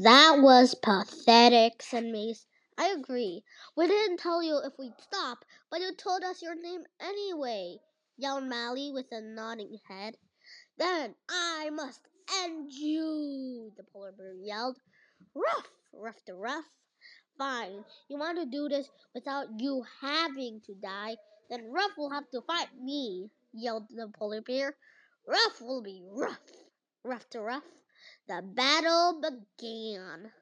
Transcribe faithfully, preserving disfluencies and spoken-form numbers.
That was pathetic, said Mace. I agree. We didn't tell you if we'd stop, but you told us your name anyway, yelled Mally with a nodding head. Then I must end you, the polar bear yelled. Ruff, ruff the ruff. Fine, you want to do this without you having to die, then Ruff will have to fight me, yelled the polar bear. Ruff will be rough. Ruff to ruff. The battle began.